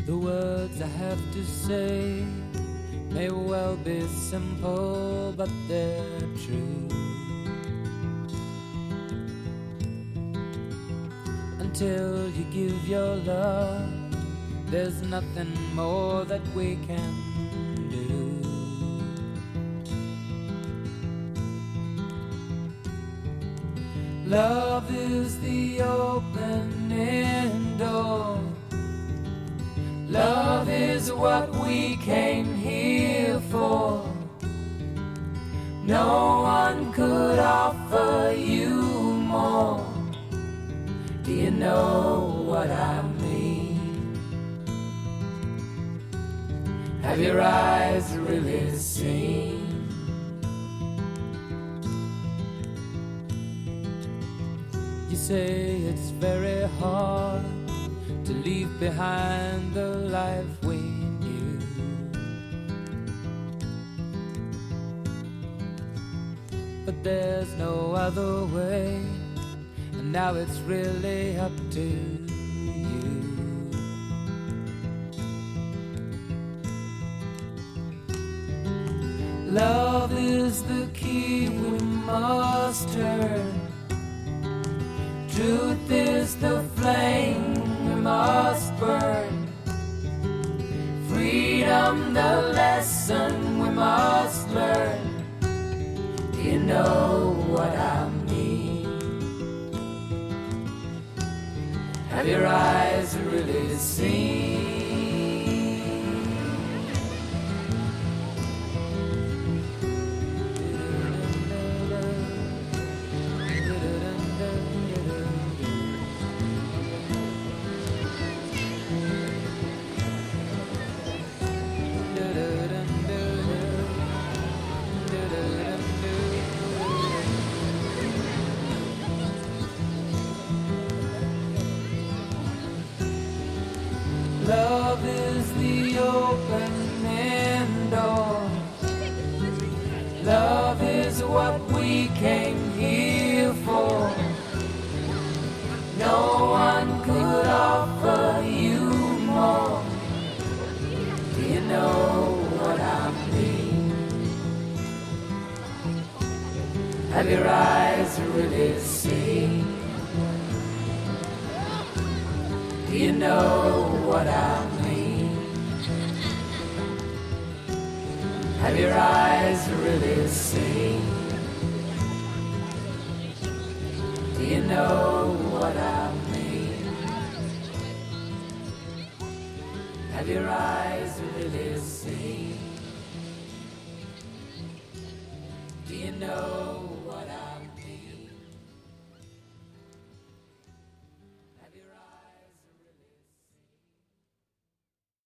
The words I have to say may well be simple, but they're true. Until you give your love, there's nothing more that we can do. Love is the opening door. Love is what we came here for. No one could offer you more. Do you know what I mean? Have your eyes really seen? You say it's very hard to leave behind the life we knew. But there's no other way, and now it's really up to you. Love is the key we must turn. Truth is the flame we must burn. Freedom the lesson we must learn. Do you know what I mean? Have your eyes really seen? Love is the opening door. Love is what we came here for. No one could offer you more. Do you know what I mean? Have your eyes really seen? Do you know what I mean? Have your eyes really seen? Do you know what I mean? Have your eyes really seen? Do you know